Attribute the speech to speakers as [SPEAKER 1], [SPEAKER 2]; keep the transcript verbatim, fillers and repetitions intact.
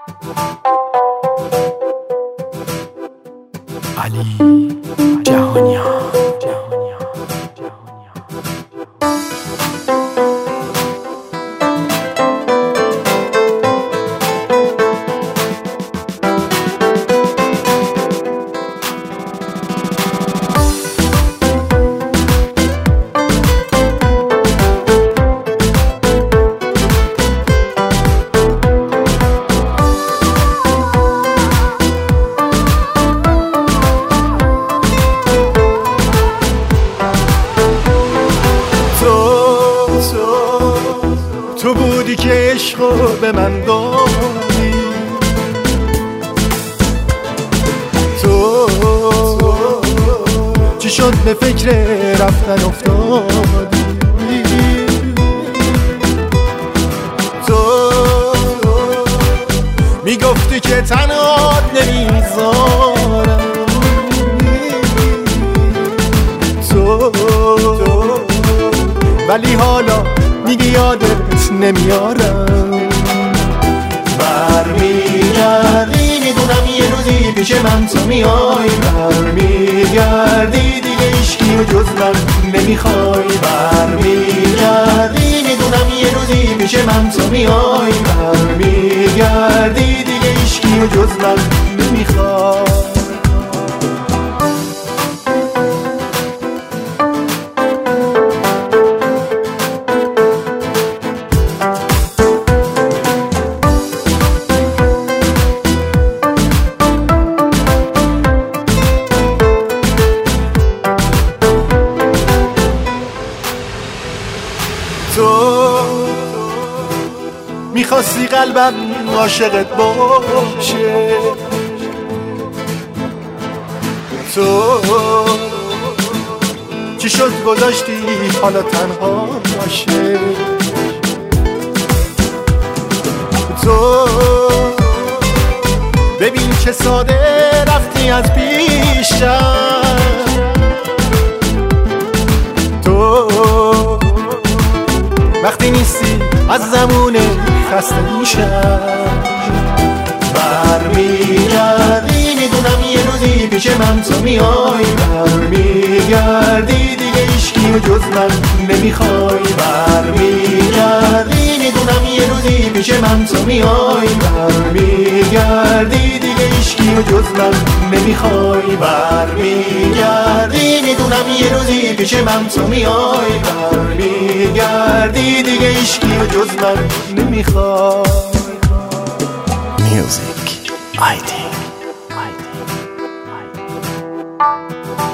[SPEAKER 1] علی جهانیان.
[SPEAKER 2] تو بودی که عشقو به من دادی، تو چی شد به فکر رفتن افتادی، تو میگفتی که تنهات نمیذارم، تو ولی حالا میگی یادت نمیارم. برمیگردی میدونم یه روزی پیش من تو میای، برمیگردی دیگه عشقی و جز من نمیخوای، برمیگردی میدونم یه روزی پیش من تو میای، برمیگردی دیگه عشقی و جز من نمیخوای. تو میخواستی قلبم عاشقت باشه، تو چی شد گذاشتی حالا تنها باشه، تو ببین چه ساده رفتی از پیشم، تو وقتی نیستی از زمونه خسته میشم. برمیگردی میدونم یه روزی پیش من تو میای، برمیگردی دیگه عشقی و جز من نمیخوای، برمیگردی میدونم یه روزی پیش من تو میای، برمیگردی دیگه عشقی و جز من نمیخوای، برمیگردی میدونم یه روزی پیش من تو میای، برمیگردی دیگه عشقی و جز من نمیخوای.
[SPEAKER 1] Music آی دی.